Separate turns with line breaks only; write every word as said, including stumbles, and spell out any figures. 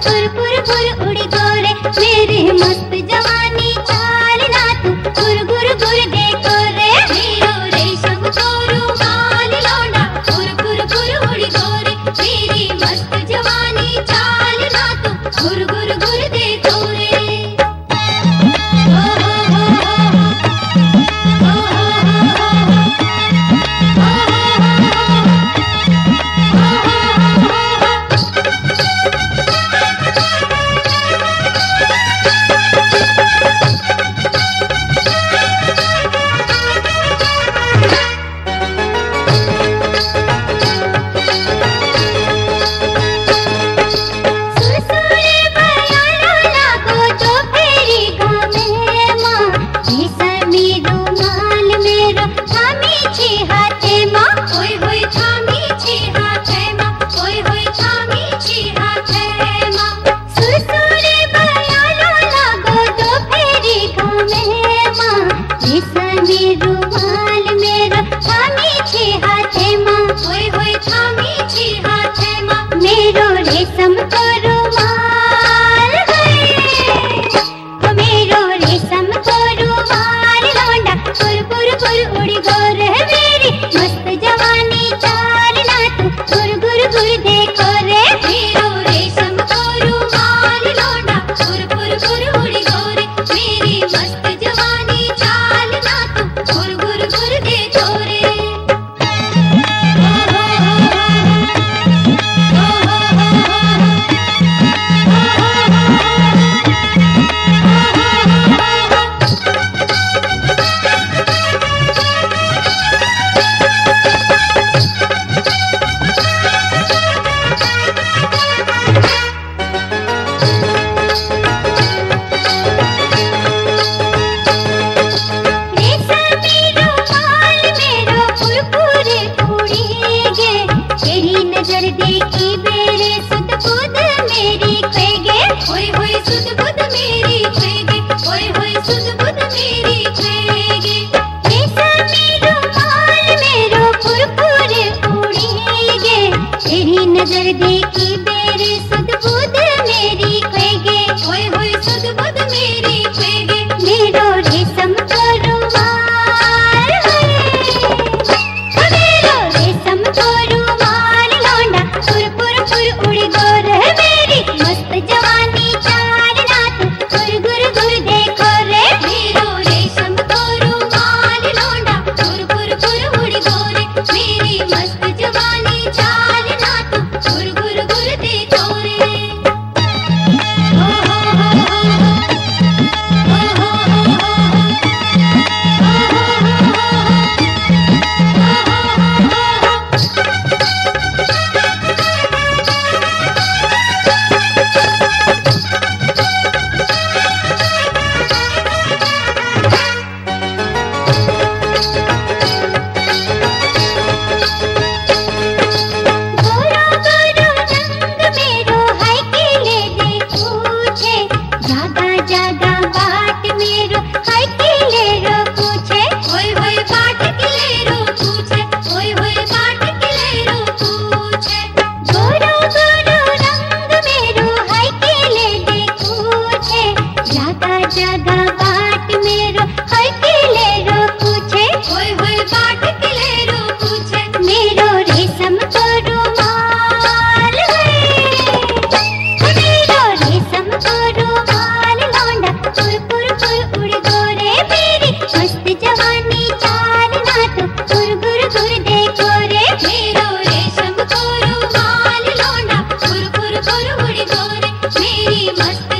फुर फुर फुर उड़ी गोरे, मेरे मस्त जवानी चाल ना तू गुर गुर गुर देखो रे। मेरो रेशम को रुमाल लौंडा फुर फुर फुर उड़ी गोरे, मेरी मस्त जवानी चाल ना तू गुर गुर गुर देखो रे। मेरो रेशम को रुमाल है, मेरो रेशम को रुमाल लौंडा फुर फुर फुर उड़ी गोर है, मेरी मस्त जवानी चाल ना तू गुर गुर गुर देखो रे। मेरो रेशम को रुमाल लौंडा फुर फुर फुर उड़ी गोरे, मेरी मस्त जवानी चाल ना तू गुर गुर गुर देखो रे। देखी मेरे सुध बुध मेरी खेगे, होय होय सुध बुध मेरी खेगे, होय होय सुध बुध मेरी खेगे। रेशमी रुमाल मेरो फुरफुरे उड़ेगे, तेरी नजर देखी मेरे सुध बुध मेरी खेगे, होय होय सुध बुध मेरी खेगे। मेरो रेशम को रुमाल है, मेरो रेशम को रुमाल लौंडा फुर फुर फुर उड़ी गोर है, मेरी मस्त जवानी चाल ना तू गुर गुर गुर देखो रे। मेरो रेशम को रुमाल लौंडा फुर फुर फुर उड़ी गोरे, मेरी मस्त जवानी चाल ना तू गुर गुर गुर देखो रे। ओ हो हो हो ओ हो हो हो मस्त